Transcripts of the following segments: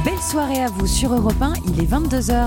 Belle soirée à vous sur Europe 1, il est 22h.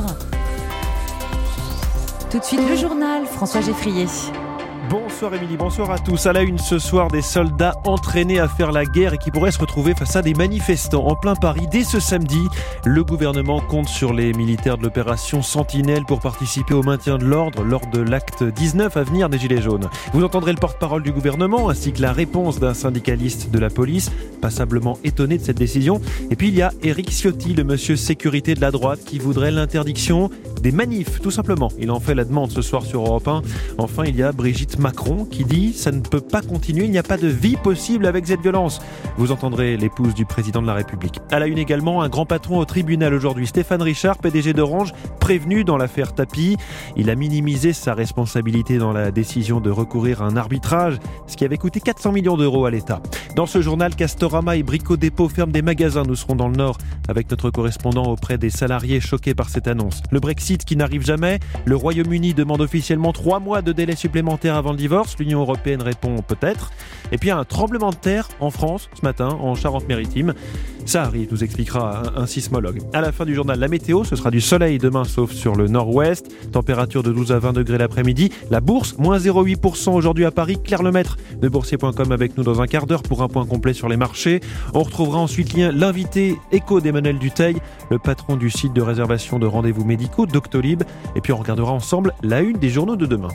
Tout de suite le journal, François Geffrier. Bonsoir Émilie, bonsoir à tous. À la une ce soir, des soldats entraînés à faire la guerre et qui pourraient se retrouver face à des manifestants en plein Paris dès ce samedi. Le gouvernement compte sur les militaires de l'opération Sentinelle pour participer au maintien de l'ordre lors de l'acte 19 à venir des Gilets jaunes. Vous entendrez le porte-parole du gouvernement ainsi que la réponse d'un syndicaliste de la police, passablement étonné de cette décision. Et puis il y a Éric Ciotti, le monsieur sécurité de la droite, qui voudrait l'interdiction des manifs, tout simplement. Il en fait la demande ce soir sur Europe 1. Enfin, il y a Brigitte Macron qui dit « ça ne peut pas continuer, il n'y a pas de vie possible avec cette violence ». Vous entendrez l'épouse du président de la République. À la une également, un grand patron au tribunal aujourd'hui, Stéphane Richard, PDG d'Orange, prévenu dans l'affaire Tapie. Il a minimisé sa responsabilité dans la décision de recourir à un arbitrage, ce qui avait coûté 400 millions d'euros à l'État. Dans ce journal, Castorama et Brico Dépôt ferment des magasins. Nous serons dans le Nord avec notre correspondant auprès des salariés choqués par cette annonce. Le Brexit qui n'arrive jamais. Le Royaume-Uni demande officiellement 3 mois de délai supplémentaire avant le divorce. L'Union européenne répond peut-être. Et puis un tremblement de terre en France ce matin, en Charente-Maritime. Ça arrive, nous expliquera un sismologue. À la fin du journal, la météo, ce sera du soleil demain, sauf sur le nord-ouest. Température de 12 à 20 degrés l'après-midi. La bourse, moins 0,8% aujourd'hui à Paris. Claire Lemaître de boursier.com avec nous dans un quart d'heure pour un point complet sur les marchés. On retrouvera ensuite l'invité écho d'Emmanuel Dutheil, le patron du site de réservation de rendez-vous médicaux Doctolib. Et puis on regardera ensemble la une des journaux de demain.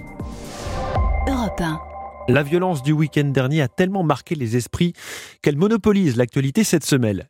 Europe 1. La violence du week-end dernier a tellement marqué les esprits qu'elle monopolise l'actualité cette semaine.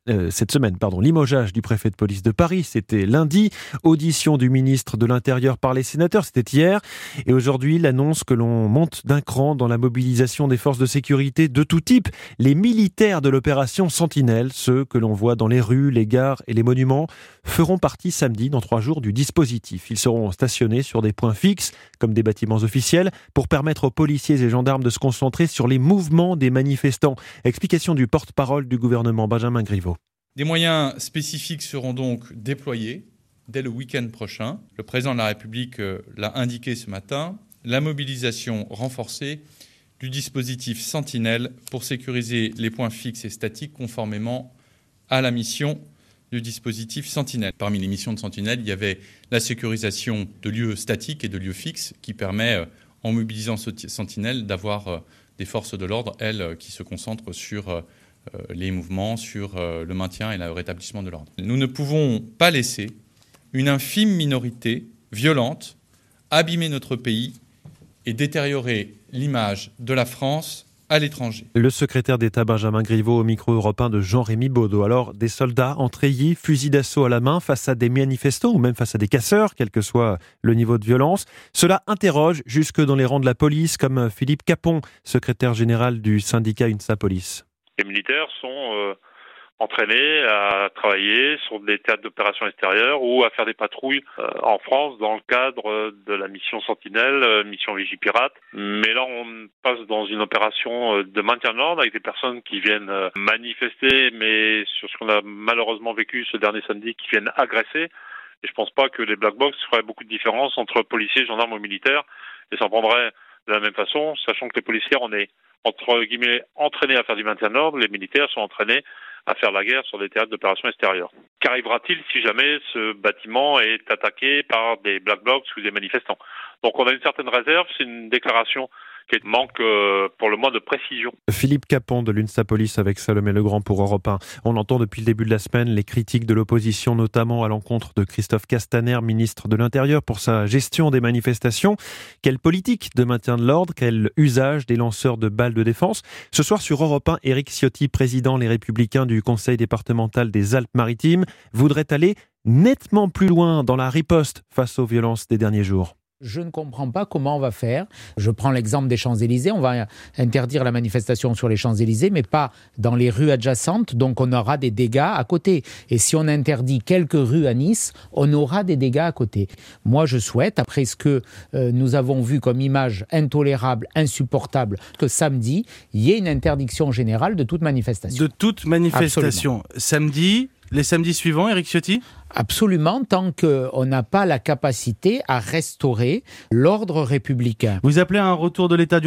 Limogeage du préfet de police de Paris, c'était lundi. Audition du ministre de l'Intérieur par les sénateurs, c'était hier. Et aujourd'hui, l'annonce que l'on monte d'un cran dans la mobilisation des forces de sécurité de tout type. Les militaires de l'opération Sentinelle, ceux que l'on voit dans les rues, les gares et les monuments, feront partie samedi, dans 3 jours, du dispositif. Ils seront stationnés sur des points fixes, comme des bâtiments officiels, pour permettre aux policiers et gendarmes de se concentrer sur les mouvements des manifestants. Explication du porte-parole du gouvernement, Benjamin Griveaux. Des moyens spécifiques seront donc déployés dès le week-end prochain. Le président de la République l'a indiqué ce matin, la mobilisation renforcée du dispositif Sentinelle pour sécuriser les points fixes et statiques conformément à la mission du dispositif Sentinelle. Parmi les missions de Sentinelle, il y avait la sécurisation de lieux statiques et de lieux fixes qui permet, en mobilisant Sentinelle, d'avoir des forces de l'ordre, elles, qui se concentrent sur les mouvements, sur le maintien et le rétablissement de l'ordre. Nous ne pouvons pas laisser une infime minorité violente abîmer notre pays et détériorer l'image de la France à l'étranger. Le secrétaire d'État Benjamin Griveaux au micro européen de Jean-Rémy Baudot. Alors, des soldats en treillis, fusils d'assaut à la main face à des manifestants ou même face à des casseurs, quel que soit le niveau de violence. Cela interroge jusque dans les rangs de la police, comme Philippe Capon, secrétaire général du syndicat UNSA Police. Les militaires sont entraînés à travailler sur des théâtres d'opérations extérieures ou à faire des patrouilles en France dans le cadre de la mission Sentinelle, mission Vigipirate. Mais là, on passe dans une opération de maintien de l'ordre avec des personnes qui viennent manifester, mais sur ce qu'on a malheureusement vécu ce dernier samedi, qui viennent agresser. Et je pense pas que les black box feraient beaucoup de différence entre policiers, gendarmes ou militaires. Et ça prendrait de la même façon, sachant que les policiers, on est entre guillemets entraînés à faire du maintien de l'ordre, les militaires sont entraînés à faire la guerre sur des théâtres d'opérations extérieures. Qu'arrivera-t-il si jamais ce bâtiment est attaqué par des black blocs ou des manifestants? Donc on a une certaine réserve, c'est une déclaration qui manque pour le moins de précision. Philippe Capon de l'UNSA Police avec Salomé Legrand pour Europe 1. On entend depuis le début de la semaine les critiques de l'opposition, notamment à l'encontre de Christophe Castaner, ministre de l'Intérieur, pour sa gestion des manifestations. Quelle politique de maintien de l'ordre, quel usage des lanceurs de balles de défense? Ce soir sur Europe 1, Éric Ciotti, président Les Républicains du Conseil départemental des Alpes-Maritimes, voudrait aller nettement plus loin dans la riposte face aux violences des derniers jours. Je ne comprends pas comment on va faire. Je prends l'exemple des Champs-Élysées. On va interdire la manifestation sur les Champs-Élysées, mais pas dans les rues adjacentes. Donc, on aura des dégâts à côté. Et si on interdit quelques rues à Nice, on aura des dégâts à côté. Moi, je souhaite, après ce que nous avons vu comme image intolérable, insupportable, que samedi, il y ait une interdiction générale de toute manifestation. De toute manifestation. Absolument. Samedi, les samedis suivants, Éric Ciotti ? Absolument, tant qu'on n'a pas la capacité à restaurer l'ordre républicain. Vous appelez à un retour de l'état d'urgence ?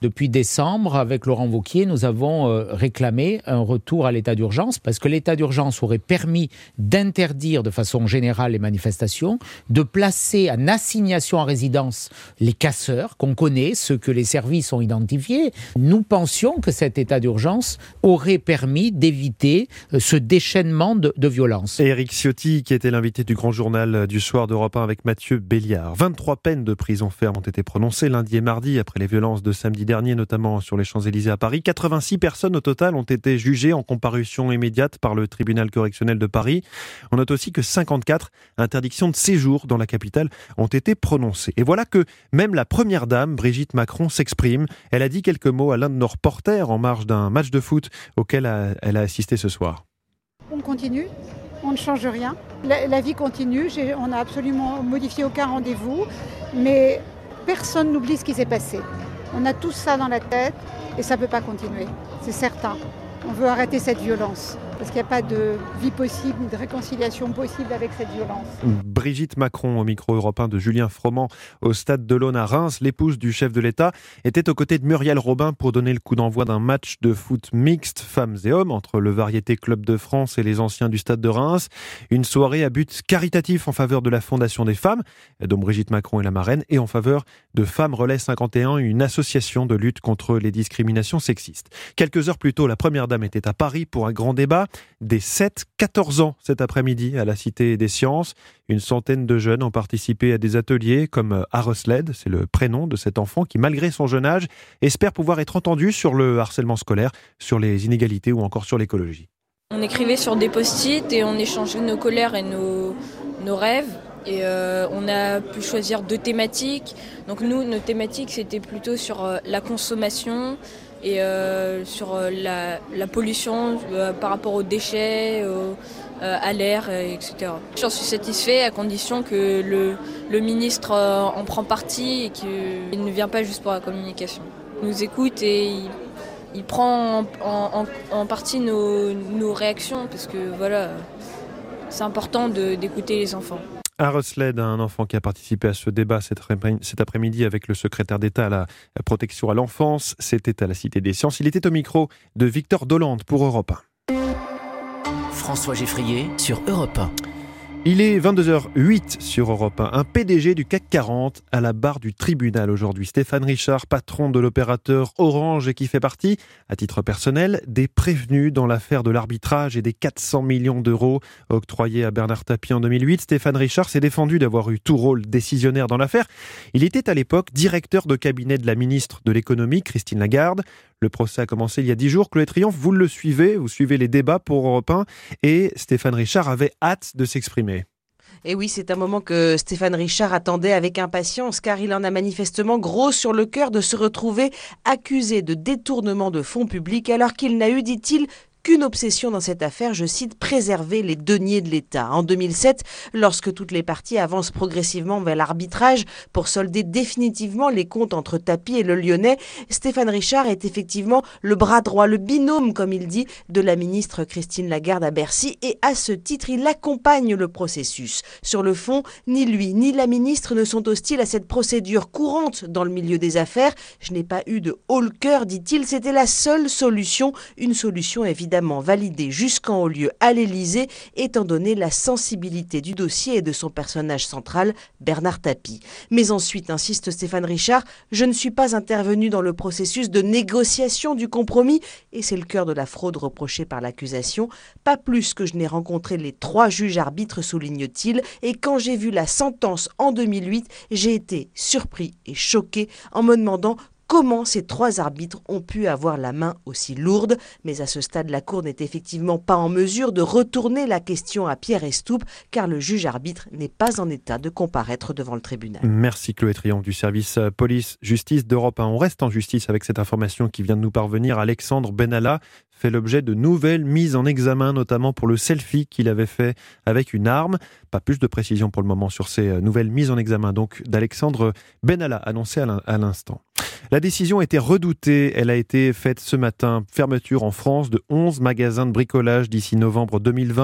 Depuis décembre, avec Laurent Wauquiez, nous avons réclamé un retour à l'état d'urgence parce que l'état d'urgence aurait permis d'interdire de façon générale les manifestations, de placer en assignation à résidence les casseurs qu'on connaît, ceux que les services ont identifiés. Nous pensions que cet état d'urgence aurait permis d'éviter ce déchaînement de violence. Et Éric Ciotti, qui était l'invité du grand journal du soir d'Europe 1 avec Mathieu Béliard. 23 peines de prison ferme ont été prononcées lundi et mardi après les violences de samedi dernier, notamment sur les Champs-Élysées à Paris. 86 personnes au total ont été jugées en comparution immédiate par le tribunal correctionnel de Paris. On note aussi que 54 interdictions de séjour dans la capitale ont été prononcées. Et voilà que même la première dame, Brigitte Macron, s'exprime. Elle a dit quelques mots à l'un de nos reporters en marge d'un match de foot auquel elle a assisté ce soir. On continue, on ne change rien. La vie continue, on n'a absolument modifié aucun rendez-vous, mais personne n'oublie ce qui s'est passé. On a tout ça dans la tête et ça ne peut pas continuer, c'est certain. On veut arrêter cette violence, parce qu'il n'y a pas de vie possible, ni de réconciliation possible avec cette violence. Brigitte Macron, au micro européen de Julien Froment, au stade de l'Aune à Reims, l'épouse du chef de l'État, était aux côtés de Muriel Robin pour donner le coup d'envoi d'un match de foot mixte, femmes et hommes, entre le Variété Club de France et les anciens du stade de Reims. Une soirée à but caritatif en faveur de la Fondation des femmes, dont Brigitte Macron est la marraine, et en faveur de Femmes Relais 51, une association de lutte contre les discriminations sexistes. Quelques heures plus tôt, la première dame était à Paris pour un grand débat des 7-14 ans cet après-midi à la Cité des Sciences. Une centaine de jeunes ont participé à des ateliers comme Arosled, c'est le prénom de cet enfant qui, malgré son jeune âge, espère pouvoir être entendu sur le harcèlement scolaire, sur les inégalités ou encore sur l'écologie. On écrivait sur des post-it et on échangeait nos colères et nos rêves. Et on a pu choisir 2 thématiques. Donc nous, nos thématiques, c'était plutôt sur la consommation et sur la pollution par rapport aux déchets, à l'air, etc. J'en suis satisfait à condition que le ministre en prend parti et qu'il ne vient pas juste pour la communication. Il nous écoute et il prend en partie nos réactions parce que voilà, c'est important d'écouter les enfants. Arosled, un enfant qui a participé à ce débat cet après-midi avec le secrétaire d'État à la protection à l'enfance. C'était à la Cité des Sciences. Il était au micro de Victor Dolande pour Europe 1. François Geffrier sur Europe 1. Il est 22h08 sur Europe 1. Un PDG du CAC 40 à la barre du tribunal aujourd'hui. Stéphane Richard, patron de l'opérateur Orange et qui fait partie, à titre personnel, des prévenus dans l'affaire de l'arbitrage et des 400 millions d'euros octroyés à Bernard Tapie en 2008. Stéphane Richard s'est défendu d'avoir eu tout rôle décisionnaire dans l'affaire. Il était à l'époque directeur de cabinet de la ministre de l'économie, Christine Lagarde. Le procès a commencé il y a 10 jours. Chloé Triomphe, vous le suivez, vous suivez les débats pour Europe 1 et Stéphane Richard avait hâte de s'exprimer. Et oui, c'est un moment que Stéphane Richard attendait avec impatience car il en a manifestement gros sur le cœur de se retrouver accusé de détournement de fonds publics alors qu'il n'a eu, dit-il, qu'une obsession dans cette affaire, je cite, préserver les deniers de l'État. En 2007, lorsque toutes les parties avancent progressivement vers l'arbitrage pour solder définitivement les comptes entre Tapie et le Lyonnais, Stéphane Richard est effectivement le bras droit, le binôme, comme il dit, de la ministre Christine Lagarde à Bercy et à ce titre, il accompagne le processus. Sur le fond, ni lui ni la ministre ne sont hostiles à cette procédure courante dans le milieu des affaires. Je n'ai pas eu de haut-le-cœur, dit-il, c'était la seule solution, une solution évidemment validée jusqu'en haut lieu à l'Élysée, étant donné la sensibilité du dossier et de son personnage central, Bernard Tapie. Mais ensuite, insiste Stéphane Richard, je ne suis pas intervenu dans le processus de négociation du compromis, et c'est le cœur de la fraude reprochée par l'accusation, pas plus que je n'ai rencontré les 3 juges arbitres, souligne-t-il, et quand j'ai vu la sentence en 2008, j'ai été surpris et choqué en me demandant comment ces 3 arbitres ont pu avoir la main aussi lourde. Mais à ce stade, la Cour n'est effectivement pas en mesure de retourner la question à Pierre Estoupe, car le juge arbitre n'est pas en état de comparaître devant le tribunal. Merci Chloé Triomphe du service police-justice d'Europe 1. On reste en justice avec cette information qui vient de nous parvenir. Alexandre Benalla fait l'objet de nouvelles mises en examen, notamment pour le selfie qu'il avait fait avec une arme. Pas plus de précision pour le moment sur ces nouvelles mises en examen donc d'Alexandre Benalla, annoncé à l'instant. La décision était redoutée. Elle a été faite ce matin. Fermeture en France de 11 magasins de bricolage d'ici novembre 2020.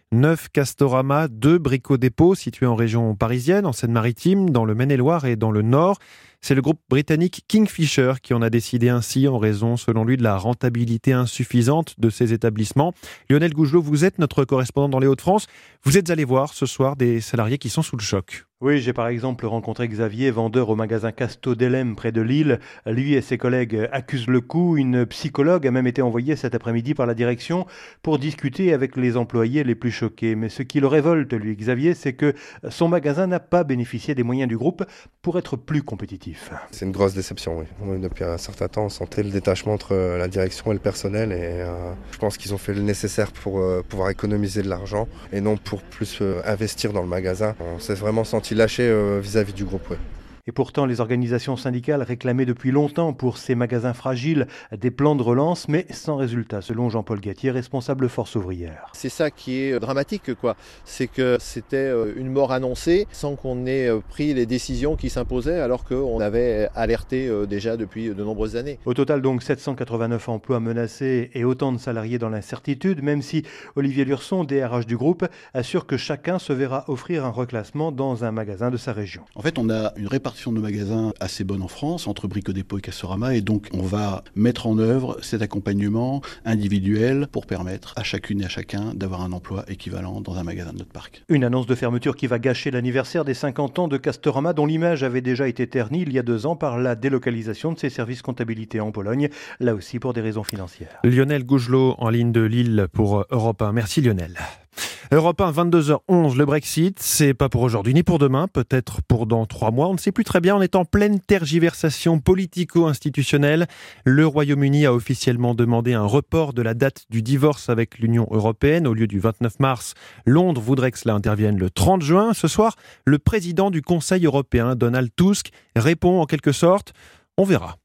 9 Castorama, 2 Brico-Dépôt situés en région parisienne, en Seine-Maritime, dans le Maine-et-Loire et dans le Nord. C'est le groupe britannique Kingfisher qui en a décidé ainsi en raison, selon lui, de la rentabilité insuffisante de ces établissements. Lionel Gougelot, vous êtes notre correspondant dans les Hauts-de-France. Vous êtes allé voir ce soir des salariés qui sont sous le choc. Oui, j'ai par exemple rencontré Xavier, vendeur au magasin Casto Delem près de Lille. Lui et ses collègues accusent le coup. Une psychologue a même été envoyée cet après-midi par la direction pour discuter avec les employés les plus choqués. Mais ce qui le révolte, lui, Xavier, c'est que son magasin n'a pas bénéficié des moyens du groupe pour être plus compétitif. C'est une grosse déception, oui. Depuis un certain temps, on sentait le détachement entre la direction et le personnel et je pense qu'ils ont fait le nécessaire pour pouvoir économiser de l'argent et non pour plus investir dans le magasin. On s'est vraiment senti lâché vis-à-vis du groupe. Ouais. Et pourtant, les organisations syndicales réclamaient depuis longtemps pour ces magasins fragiles des plans de relance, mais sans résultat, selon Jean-Paul Gatier, responsable Force ouvrière. C'est ça qui est dramatique, quoi. C'est que c'était une mort annoncée sans qu'on ait pris les décisions qui s'imposaient, alors qu'on avait alerté déjà depuis de nombreuses années. Au total, donc, 789 emplois menacés et autant de salariés dans l'incertitude, même si Olivier Lurson, DRH du groupe, assure que chacun se verra offrir un reclassement dans un magasin de sa région. En fait, on a une répartition de magasins assez bonne en France, entre Brico-Dépôt et Castorama, et donc on va mettre en œuvre cet accompagnement individuel pour permettre à chacune et à chacun d'avoir un emploi équivalent dans un magasin de notre parc. Une annonce de fermeture qui va gâcher l'anniversaire des 50 ans de Castorama, dont l'image avait déjà été ternie il y a 2 ans par la délocalisation de ses services comptabilité en Pologne, là aussi pour des raisons financières. Lionel Gougelot en ligne de Lille pour Europe 1. Merci Lionel. Europe 1, 22h11, le Brexit, c'est pas pour aujourd'hui ni pour demain, peut-être pour dans 3 mois, on ne sait plus très bien, on est en pleine tergiversation politico-institutionnelle. Le Royaume-Uni a officiellement demandé un report de la date du divorce avec l'Union européenne au lieu du 29 mars. Londres voudrait que cela intervienne le 30 juin. Ce soir, le président du Conseil européen, Donald Tusk, répond en quelque sorte, on verra.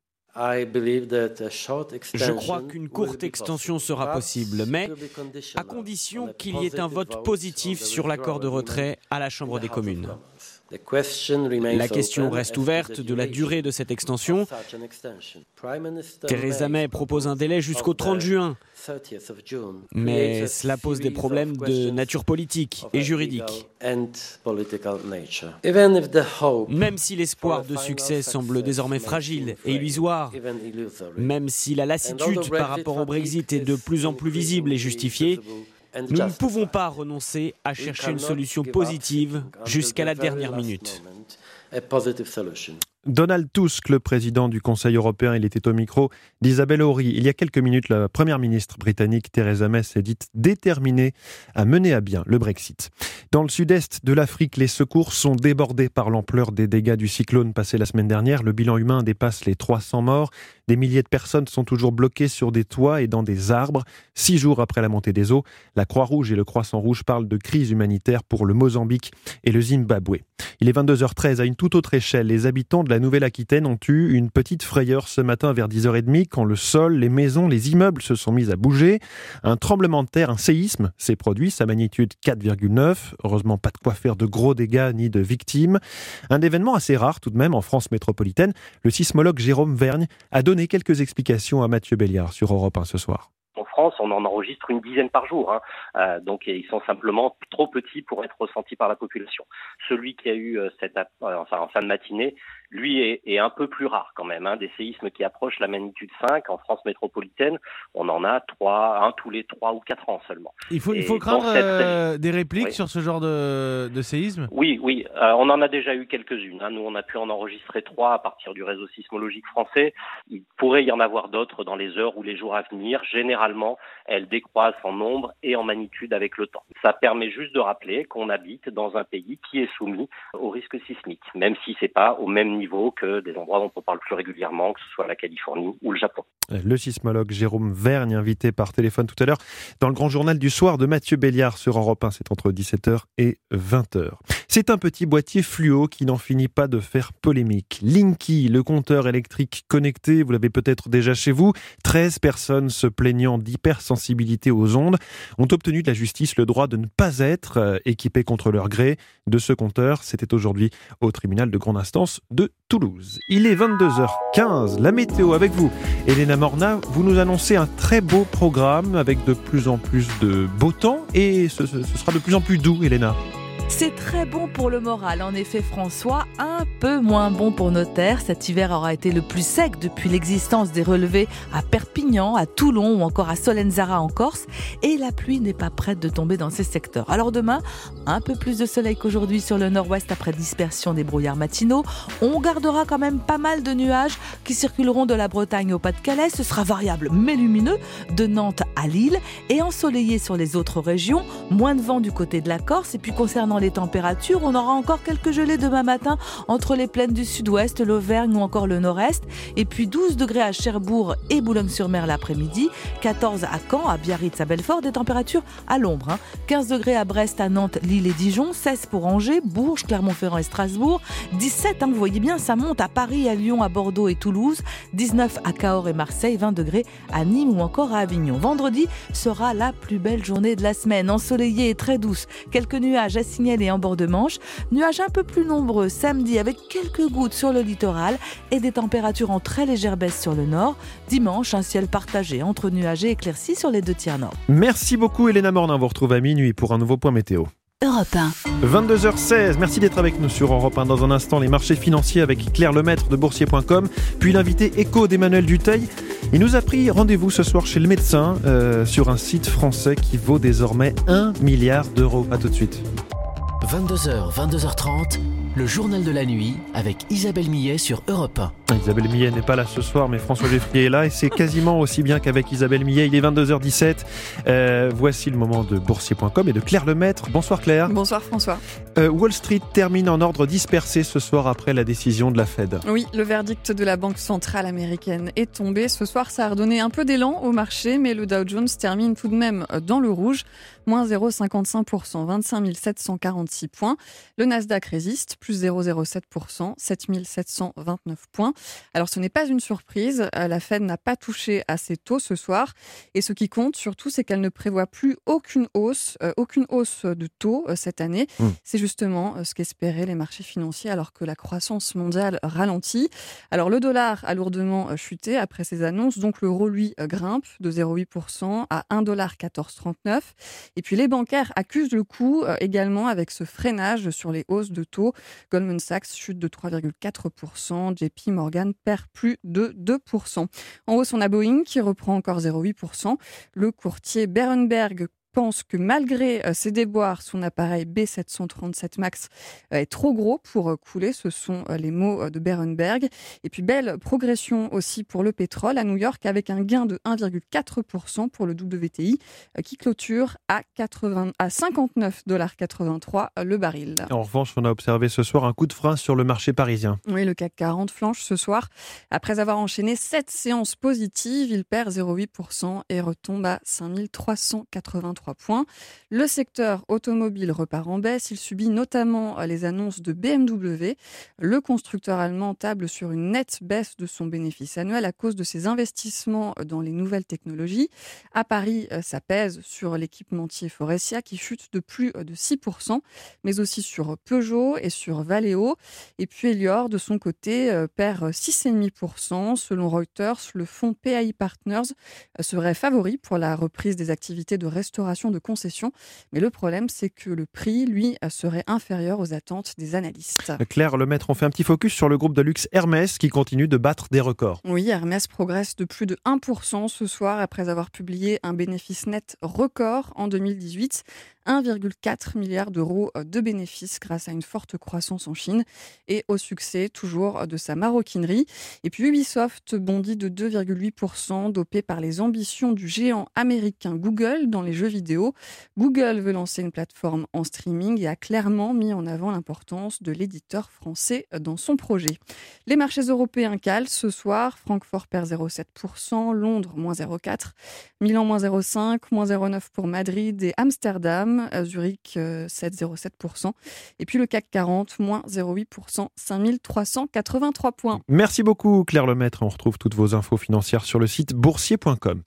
Je crois qu'une courte extension sera possible, mais à condition qu'il y ait un vote positif sur l'accord de retrait à la Chambre des communes. La question reste ouverte de la durée de cette extension. Theresa May propose un délai jusqu'au 30 juin, mais cela pose des problèmes de nature politique et juridique. Même si l'espoir de succès semble désormais fragile et illusoire, même si la lassitude par rapport au Brexit est de plus en plus visible et justifiée, nous ne pouvons pas renoncer à chercher une solution positive jusqu'à la dernière minute. Donald Tusk, le président du Conseil européen, il était au micro d'Isabelle Horry. Il y a quelques minutes, la première ministre britannique Theresa May s'est dite déterminée à mener à bien le Brexit. Dans le sud-est de l'Afrique, les secours sont débordés par l'ampleur des dégâts du cyclone passé la semaine dernière. Le bilan humain dépasse les 300 morts. Des milliers de personnes sont toujours bloquées sur des toits et dans des arbres. 6 jours après la montée des eaux, la Croix-Rouge et le Croissant-Rouge parlent de crise humanitaire pour le Mozambique et le Zimbabwe. Il est 22h13. À une toute autre échelle, les habitants de la Nouvelle-Aquitaine ont eu une petite frayeur ce matin vers 10h30 quand le sol, les maisons, les immeubles se sont mis à bouger. Un tremblement de terre, un séisme s'est produit, sa magnitude 4,9. Heureusement, pas de quoi faire de gros dégâts ni de victimes. Un événement assez rare tout de même en France métropolitaine. Le sismologue Jérôme Vergne a donné quelques explications à Mathieu Béliard sur Europe 1 ce soir. En France, on en enregistre une dizaine par jour. Donc, ils sont simplement trop petits pour être ressentis par la population. Celui qui a eu en fin de matinée, lui est un peu plus rare quand même. Des séismes qui approchent la magnitude 5 en France métropolitaine, on en a un tous les 3 ou 4 ans seulement. Il faut craindre des répliques sur ce genre de séisme ? Oui. On en a déjà eu quelques-unes. Nous, on a pu en enregistrer 3 à partir du réseau sismologique français. Il pourrait y en avoir d'autres dans les heures ou les jours à venir. Généralement, elles décroissent en nombre et en magnitude avec le temps. Ça permet juste de rappeler qu'on habite dans un pays qui est soumis au risque sismique, même si c'est pas au même niveau que des endroits dont on parle plus régulièrement, que ce soit la Californie ou le Japon. Le sismologue Jérôme Vergne, invité par téléphone tout à l'heure dans le grand journal du soir de Mathieu Béliard sur Europe 1, c'est entre 17h et 20h. C'est un petit boîtier fluo qui n'en finit pas de faire polémique. Linky, le compteur électrique connecté, vous l'avez peut-être déjà chez vous. 13 personnes se plaignant d'hypersensibilité aux ondes ont obtenu de la justice le droit de ne pas être équipés contre leur gré de ce compteur. C'était aujourd'hui au tribunal de grande instance de Toulouse. Il est 22h15, la météo avec vous. Elena Morna, vous nous annoncez un très beau programme avec de plus en plus de beau temps et ce sera de plus en plus doux, Elena. C'est très bon pour le moral. En effet, François, un peu moins bon pour nos terres. Cet hiver aura été le plus sec depuis l'existence des relevés à Perpignan, à Toulon ou encore à Solenzara en Corse. Et la pluie n'est pas prête de tomber dans ces secteurs. Alors demain, un peu plus de soleil qu'aujourd'hui sur le nord-ouest après dispersion des brouillards matinaux. On gardera quand même pas mal de nuages qui circuleront de la Bretagne au Pas-de-Calais. Ce sera variable mais lumineux de Nantes à Lille et ensoleillé sur les autres régions. Moins de vent du côté de la Corse. Et puis concernant les températures, on aura encore quelques gelées demain matin entre les plaines du sud-ouest, l'Auvergne ou encore le nord-est. Et puis 12 degrés à Cherbourg et Boulogne-sur-Mer l'après-midi, 14 à Caen, à Biarritz, à Belfort, des températures à l'ombre. 15 degrés à Brest, à Nantes, Lille et Dijon, 16 pour Angers, Bourges, Clermont-Ferrand et Strasbourg, 17, vous voyez bien, ça monte à Paris, à Lyon, à Bordeaux et Toulouse, 19 à Cahors et Marseille, 20 degrés à Nîmes ou encore à Avignon. Vendredi sera la plus belle journée de la semaine, ensoleillée et très douce. Quelques nuages à signaler et en bord de Manche. Nuages un peu plus nombreux samedi avec quelques gouttes sur le littoral et des températures en très légère baisse sur le nord. Dimanche, un ciel partagé entre nuages et éclaircies sur les deux tiers nord. Merci beaucoup Elena Morna, on vous retrouve à minuit pour un nouveau point météo. Europe 1. 22h16, merci d'être avec nous sur Europe 1. Dans un instant, les marchés financiers avec Claire Lemaître de boursier.com, puis l'invité éco d'Emmanuel Dutheil. Il nous a pris rendez-vous ce soir chez le médecin sur un site français qui vaut désormais 1 milliard d'euros. A tout de suite. 22h, 22h30, le journal de la nuit avec Isabelle Millet sur Europe 1. Isabelle Millet n'est pas là ce soir, mais François Geffrier est là et c'est quasiment aussi bien qu'avec Isabelle Millet. Il est 22h17. Voici le moment de boursier.com et de Claire Lemaître. Bonsoir Claire. Bonsoir François. Wall Street termine en ordre dispersé ce soir après la décision de la Fed. Oui, le verdict de la Banque centrale américaine est tombé. Ce soir, ça a redonné un peu d'élan au marché, mais le Dow Jones termine tout de même dans le rouge. Moins 0,55%, 25 746 points. Le Nasdaq résiste, plus 0,07%, 7 729 points. Alors ce n'est pas une surprise, la Fed n'a pas touché à ses taux ce soir. Et ce qui compte surtout, c'est qu'elle ne prévoit plus aucune hausse de taux cette année. C'est justement ce qu'espéraient les marchés financiers alors que la croissance mondiale ralentit. Alors le dollar a lourdement chuté après ces annonces, donc l'euro lui grimpe de 0,8% à 1,1439 $. Et puis les bancaires accusent le coup également avec ce freinage sur les hausses de taux. Goldman Sachs chute de 3,4%, JP Morgan perd plus de 2%. En hausse, on a Boeing qui reprend encore 0,8%. Le courtier Berenberg pense que malgré ses déboires, son appareil B737 MAX est trop gros pour couler. Ce sont les mots de Berenberg. Et puis belle progression aussi pour le pétrole à New York avec un gain de 1,4% pour le WTI qui clôture à 59,83 $ le baril. En revanche, on a observé ce soir un coup de frein sur le marché parisien. Oui, le CAC 40 flanche ce soir. Après avoir enchaîné 7 séances positives, il perd 0,8% et retombe à 5383 points. Le secteur automobile repart en baisse. Il subit notamment les annonces de BMW. Le constructeur allemand table sur une nette baisse de son bénéfice annuel à cause de ses investissements dans les nouvelles technologies. À Paris, ça pèse sur l'équipementier Faurecia qui chute de plus de 6%, mais aussi sur Peugeot et sur Valeo. Et puis Elior, de son côté, perd 6,5%. Selon Reuters, le fonds PAI Partners serait favori pour la reprise des activités de restauration de concessions. Mais le problème, c'est que le prix, lui, serait inférieur aux attentes des analystes. Claire Lemaître, on fait un petit focus sur le groupe de luxe Hermès qui continue de battre des records. Oui, Hermès progresse de plus de 1% ce soir après avoir publié un bénéfice net record en 2018. 1,4 milliard d'euros de bénéfices grâce à une forte croissance en Chine et au succès toujours de sa maroquinerie. Et puis Ubisoft bondit de 2,8%, dopé par les ambitions du géant américain Google dans les jeux vidéo. vidéo. Google veut lancer une plateforme en streaming et a clairement mis en avant l'importance de l'éditeur français dans son projet. Les marchés européens calent ce soir. Francfort perd 0,7%, Londres moins 0,4%, Milan moins 0,5%, moins 0,9% pour Madrid et Amsterdam, Zurich 7,07%. Et puis le CAC 40, moins 0,8%, 5383 points. Merci beaucoup Claire Lemaître. On retrouve toutes vos infos financières sur le site boursier.com.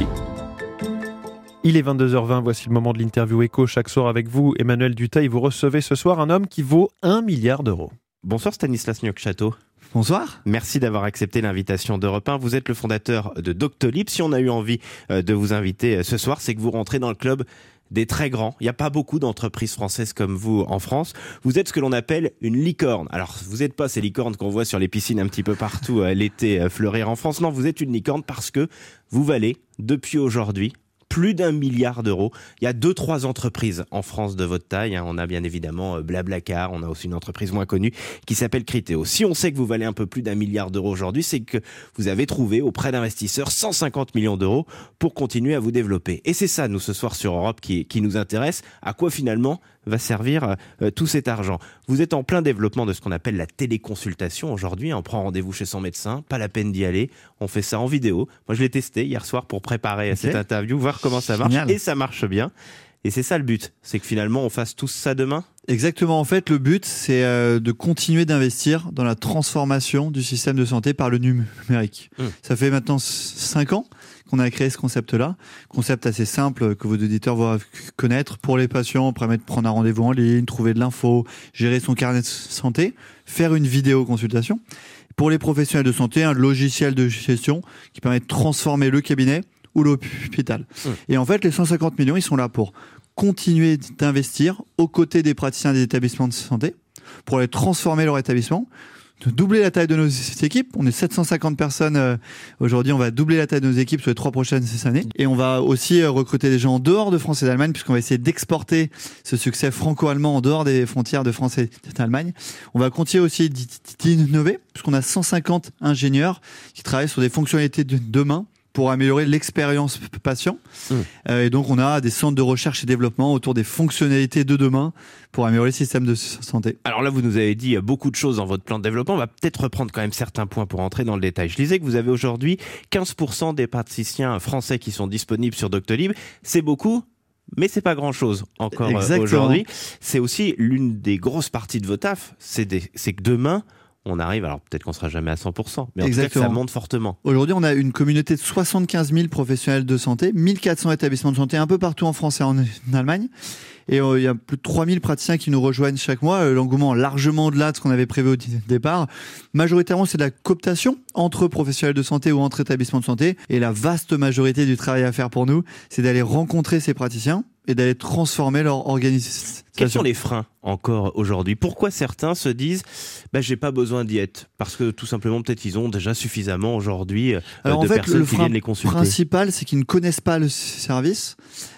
Il est 22h20, voici le moment de l'interview écho. Chaque soir avec vous, Emmanuel Dutheil, vous recevez ce soir un homme qui vaut 1 milliard d'euros. Bonsoir Stanislas Niok-Château. Bonsoir. Merci d'avoir accepté l'invitation d'Europe 1. Vous êtes le fondateur de Doctolib. Si on a eu envie de vous inviter ce soir, c'est que vous rentrez dans le club des très grands. Il n'y a pas beaucoup d'entreprises françaises comme vous en France. Vous êtes ce que l'on appelle une licorne. Alors, vous n'êtes pas ces licornes qu'on voit sur les piscines un petit peu partout l'été fleurir en France. Non, vous êtes une licorne parce que vous valez, depuis aujourd'hui, plus d'1 milliard d'euros. Il y a 2-3 entreprises en France de votre taille. On a bien évidemment Blablacar, on a aussi une entreprise moins connue qui s'appelle Criteo. Si on sait que vous valez un peu plus d'1 milliard d'euros aujourd'hui, c'est que vous avez trouvé auprès d'investisseurs 150 millions d'euros pour continuer à vous développer. Et c'est ça, nous, ce soir sur Europe, qui nous intéresse. À quoi finalement va servir tout cet argent? Vous êtes en plein développement de ce qu'on appelle la téléconsultation aujourd'hui. On prend rendez-vous chez son médecin, pas la peine d'y aller. On fait ça en vidéo. Moi, je l'ai testé hier soir pour préparer cette interview, voir comment ça marche. Génial. Et ça marche bien. Et c'est ça le but, c'est que finalement on fasse tous ça demain. Exactement, en fait le but c'est de continuer d'investir dans la transformation du système de santé par le numérique. Ça fait maintenant 5 ans qu'on a créé ce concept-là, concept assez simple que vos auditeurs vont connaître. Pour les patients, permettre de prendre un rendez-vous en ligne, trouver de l'info, gérer son carnet de santé, faire une vidéoconsultation. Pour les professionnels de santé, un logiciel de gestion qui permet de transformer le cabinet ou l'hôpital. Et en fait, les 150 millions, ils sont là pour continuer d'investir aux côtés des praticiens des établissements de santé, pour les transformer leur établissement, de doubler la taille de nos équipes. On est 750 personnes aujourd'hui, on va doubler la taille de nos équipes sur les 3 prochaines années. Et on va aussi recruter des gens en dehors de France et d'Allemagne, puisqu'on va essayer d'exporter ce succès franco-allemand en dehors des frontières de France et d'Allemagne. On va continuer aussi d'innover, puisqu'on a 150 ingénieurs qui travaillent sur des fonctionnalités de demain, pour améliorer l'expérience patient. Et donc, on a des centres de recherche et développement autour des fonctionnalités de demain pour améliorer le système de santé. Alors là, vous nous avez dit beaucoup de choses dans votre plan de développement. On va peut-être reprendre quand même certains points pour entrer dans le détail. Je disais que vous avez aujourd'hui 15% des praticiens français qui sont disponibles sur Doctolib. C'est beaucoup, mais c'est pas grand-chose encore aujourd'hui. C'est aussi l'une des grosses parties de vos taf. C'est que demain, on arrive, alors peut-être qu'on sera jamais à 100%, mais en tout cas que ça monte fortement. Aujourd'hui, on a une communauté de 75 000 professionnels de santé, 1400 établissements de santé un peu partout en France et en Allemagne. Et il y a plus de 3000 praticiens qui nous rejoignent chaque mois. L'engouement largement au-delà de ce qu'on avait prévu au départ. Majoritairement, c'est de la cooptation entre professionnels de santé ou entre établissements de santé. Et la vaste majorité du travail à faire pour nous, c'est d'aller rencontrer ces praticiens et d'aller transformer leur organisation. Quels sont les freins encore aujourd'hui? Pourquoi certains se disent j'ai pas besoin d'y être? Parce que tout simplement, peut-être ils ont déjà suffisamment aujourd'hui de personnes qui viennent les consulter. Le principal, c'est qu'ils ne connaissent pas le service.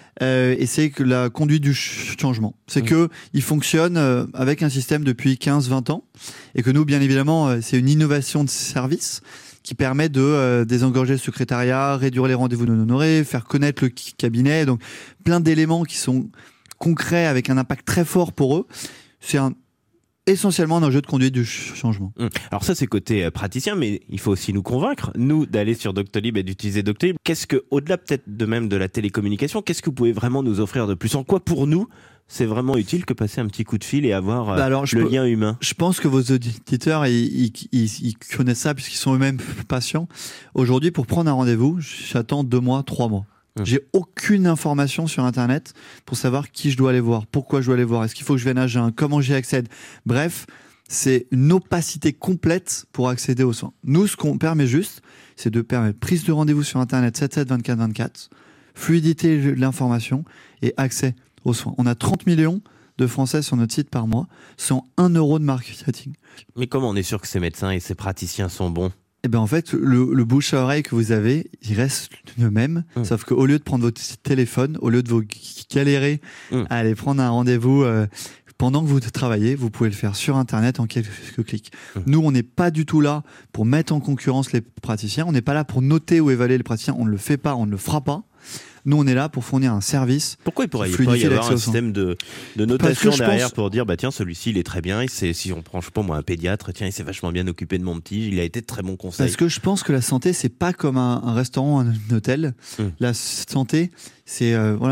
Et c'est que la conduite du changement. C'est que il fonctionne avec un système depuis 15-20 ans et que nous, bien évidemment, c'est une innovation de service qui permet de désengorger le secrétariat, réduire les rendez-vous non honorés, faire connaître le cabinet. Donc, plein d'éléments qui sont concrets avec un impact très fort pour eux. C'est essentiellement un enjeu de conduite du changement. Alors ça, c'est côté praticien, mais il faut aussi nous convaincre, nous, d'aller sur Doctolib et d'utiliser Doctolib. Qu'est-ce que, au-delà peut-être de même de la télécommunication, qu'est-ce que vous pouvez vraiment nous offrir de plus? En quoi, pour nous, c'est vraiment utile que passer un petit coup de fil et avoir lien humain? Je pense que vos auditeurs, ils connaissent ça puisqu'ils sont eux-mêmes patients. Aujourd'hui, pour prendre un rendez-vous, j'attends 2 mois, 3 mois. J'ai aucune information sur Internet pour savoir qui je dois aller voir, pourquoi je dois aller voir, est-ce qu'il faut que je vienne à jeun, comment j'y accède. Bref, c'est une opacité complète pour accéder aux soins. Nous, ce qu'on permet juste, c'est de permettre prise de rendez-vous sur Internet 7/7, 24/24, fluidité de l'information et accès aux soins. On a 30 millions de Français sur notre site par mois, sans 1 euro de marketing. Mais comment on est sûr que ces médecins et ces praticiens sont bons? Eh ben en fait, le bouche à oreille que vous avez, il reste le même. Sauf qu'au lieu de prendre votre téléphone, au lieu de vous galérer à aller prendre un rendez-vous pendant que vous travaillez, vous pouvez le faire sur Internet en quelques clics. Nous, on n'est pas du tout là pour mettre en concurrence les praticiens. On n'est pas là pour noter ou évaluer les praticiens. On ne le fait pas, on ne le fera pas. Nous, on est là pour fournir un service. Pourquoi il pourrait pas y avoir un système de notation derrière pour dire tiens, celui-ci il est très bien, si on prend, je sais pas moi, un pédiatre, tiens, il s'est vachement bien occupé de mon petit, il a été de très bon conseil. Parce que je pense que la santé, c'est pas comme un restaurant, un hôtel. La santé, c'est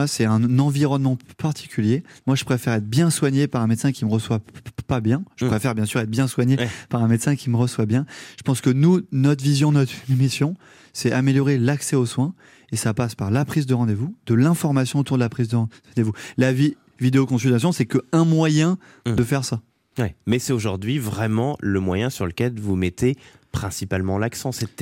un environnement particulier. Moi, je préfère être bien soigné par un médecin qui me reçoit pas bien. Je préfère bien sûr être bien soigné par un médecin qui me reçoit bien. Je pense que nous, notre vision, notre mission, c'est améliorer l'accès aux soins. Et ça passe par la prise de rendez-vous, de l'information autour de la prise de rendez-vous. La vidéoconsultation, c'est qu'un moyen de faire ça. Ouais. Mais c'est aujourd'hui vraiment le moyen sur lequel vous mettez principalement l'accent, cette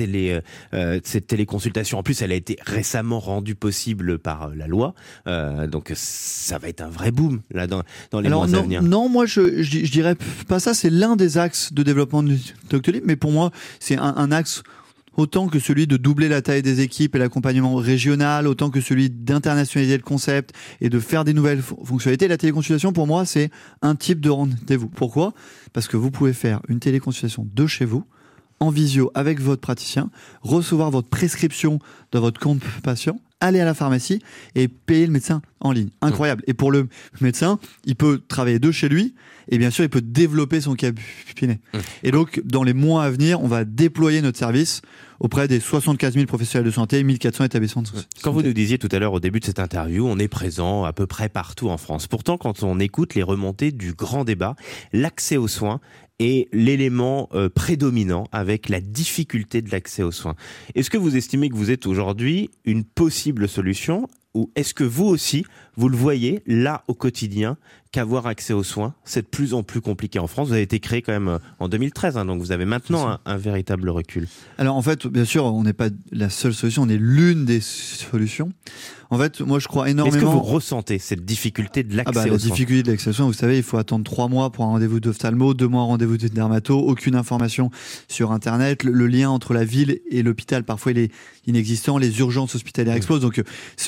téléconsultation. En plus, elle a été récemment rendue possible par la loi. Donc, ça va être un vrai boom là, dans les mois à venir. Non, moi, je dirais pas ça. C'est l'un des axes de développement de Doctolib. Mais pour moi, c'est un axe autant que celui de doubler la taille des équipes et l'accompagnement régional, autant que celui d'internationaliser le concept et de faire des nouvelles fonctionnalités. La téléconsultation, pour moi, c'est un type de rendez-vous. Pourquoi ? Parce que vous pouvez faire une téléconsultation de chez vous, en visio avec votre praticien, recevoir votre prescription dans votre compte patient, aller à la pharmacie et payer le médecin en ligne. Incroyable. Et pour le médecin, il peut travailler de chez lui et bien sûr, il peut développer son cabinet. Et donc, dans les mois à venir, on va déployer notre service auprès des 75 000 professionnels de santé et 1400 établissements de santé. Quand vous nous disiez tout à l'heure au début de cette interview, on est présent à peu près partout en France. Pourtant, quand on écoute les remontées du grand débat, l'accès aux soins est l'élément prédominant avec la difficulté de l'accès aux soins. Est-ce que vous estimez que vous êtes aujourd'hui une possible solution ou est-ce que vous aussi, vous le voyez là au quotidien qu'avoir accès aux soins, c'est de plus en plus compliqué en France. Vous avez été créé quand même en 2013, donc vous avez maintenant un véritable recul. Alors en fait, bien sûr, on n'est pas la seule solution, on est l'une des solutions. En fait, moi je crois énormément... Est-ce que vous ressentez cette difficulté de l'accès aux soins ? La difficulté de l'accès aux soins, vous savez, il faut attendre 3 mois pour un rendez-vous d'ophtalmo, 2 mois un rendez-vous de dermato, aucune information sur Internet. Le lien entre la ville et l'hôpital, parfois il est inexistant, les urgences hospitalières explosent. Donc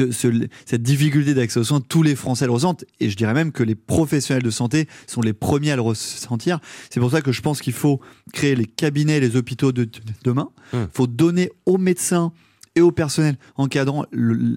cette difficulté d'accès aux soins, tous les Français le ressentent. Et je dirais même que les professionnels de santé sont les premiers à le ressentir. C'est pour ça que je pense qu'il faut créer les cabinets et les hôpitaux de demain. Il faut donner aux médecins et au personnel encadrant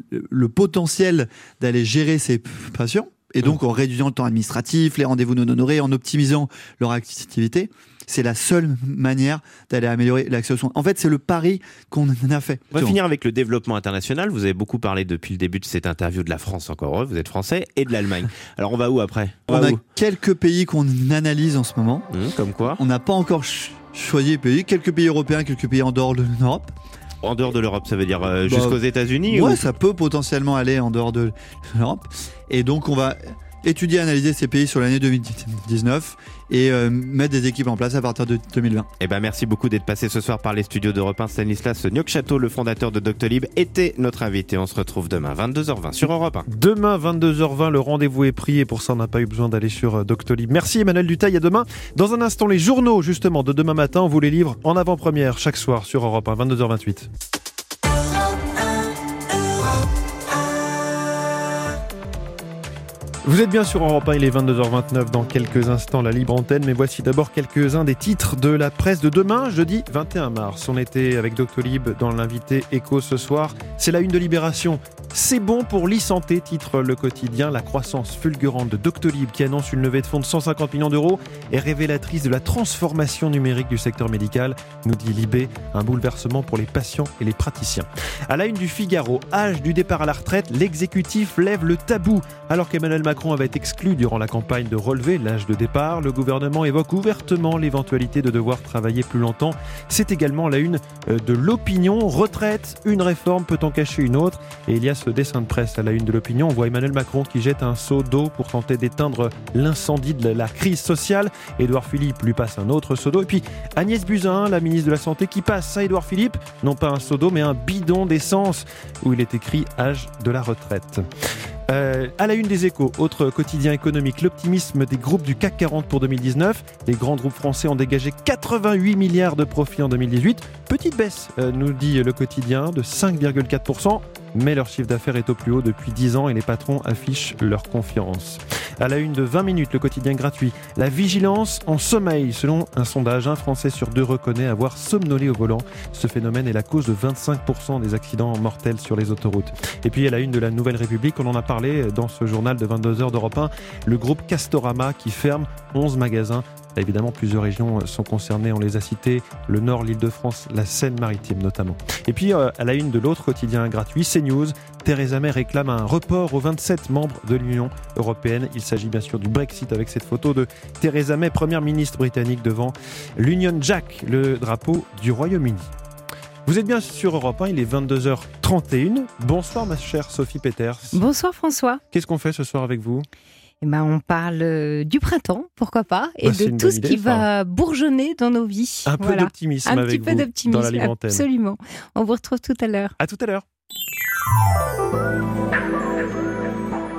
le potentiel d'aller gérer ces patients, et donc en réduisant le temps administratif, les rendez-vous non honorés, en optimisant leur activité. C'est la seule manière d'aller améliorer l'accès aux soins. En fait, c'est le pari qu'on a fait. On va finir avec le développement international. Vous avez beaucoup parlé depuis le début de cette interview de la France, encore heureux, vous êtes français, et de l'Allemagne. Alors on va où après ? On a quelques pays qu'on analyse en ce moment. Comme quoi ? On n'a pas encore choisi les pays. Quelques pays européens, quelques pays en dehors de l'Europe. En dehors de l'Europe, ça veut dire jusqu'aux États-Unis ? Ouais, ça peut potentiellement aller en dehors de l'Europe. Et donc, on va étudier et analyser ces pays sur l'année 2019 et mettre des équipes en place à partir de 2020. Eh ben, merci beaucoup d'être passé ce soir par les studios d'Europe 1. Stanislas Niokchato, le fondateur de Doctolib, était notre invité. On se retrouve demain 22h20 sur Europe 1. Demain 22h20, le rendez-vous est pris et pour ça on n'a pas eu besoin d'aller sur Doctolib. Merci Emmanuel Dutheil, à demain. Dans un instant, les journaux justement de demain matin, on vous les livre en avant-première chaque soir sur Europe 1, 22h28. Vous êtes bien sur Europe 1, il est 22h29 dans quelques instants, la libre antenne, mais voici d'abord quelques-uns des titres de la presse de demain, jeudi 21 mars. On était avec Doctolib dans l'invité Écho ce soir, c'est la une de Libération. C'est bon pour l'e-santé, titre le quotidien. La croissance fulgurante de Doctolib qui annonce une levée de fonds de 150 millions d'euros est révélatrice de la transformation numérique du secteur médical, nous dit Libé, un bouleversement pour les patients et les praticiens. À la une du Figaro, âge du départ à la retraite, l'exécutif lève le tabou. Alors qu'Emmanuel Macron avait exclu durant la campagne de relever l'âge de départ, le gouvernement évoque ouvertement l'éventualité de devoir travailler plus longtemps. C'est également la une de l'Opinion. Retraite, une réforme peut en cacher une autre. Et il y a ce dessin de presse à la une de l'Opinion. On voit Emmanuel Macron qui jette un seau d'eau pour tenter d'éteindre l'incendie de la crise sociale. Édouard Philippe lui passe un autre seau d'eau. Et puis Agnès Buzyn, la ministre de la Santé, qui passe à Édouard Philippe, non pas un seau d'eau, mais un bidon d'essence où il est écrit « âge de la retraite ». À la une des Échos, autre quotidien économique, l'optimisme des groupes du CAC 40 pour 2019. Les grands groupes français ont dégagé 88 milliards de profits en 2018. Petite baisse, nous dit le quotidien, de 5,4%. Mais leur chiffre d'affaires est au plus haut depuis 10 ans et les patrons affichent leur confiance. À la une de 20 minutes, le quotidien gratuit. La vigilance en sommeil. Selon un sondage, un Français sur 2 reconnaît avoir somnolé au volant. Ce phénomène est la cause de 25% des accidents mortels sur les autoroutes. Et puis à la une de la Nouvelle République, on en a parlé dans ce journal de 22h d'Europe 1, le groupe Castorama qui ferme 11 magasins. Évidemment, plusieurs régions sont concernées, on les a citées, le Nord, l'Île-de-France, la Seine-Maritime notamment. Et puis, à la une de l'autre quotidien gratuit, CNews, Theresa May réclame un report aux 27 membres de l'Union européenne. Il s'agit bien sûr du Brexit avec cette photo de Theresa May, première ministre britannique devant l'Union Jack, le drapeau du Royaume-Uni. Vous êtes bien sur Europe 1, il est 22h31. Bonsoir ma chère Sophie Peters. Bonsoir François. Qu'est-ce qu'on fait ce soir avec vous ? On parle du printemps, pourquoi pas, et de tout ce qui va bourgeonner dans nos vies. Un peu d'optimisme avec vous. Un petit peu d'optimisme, dans la libre antenne. Absolument. On vous retrouve tout à l'heure. À tout à l'heure.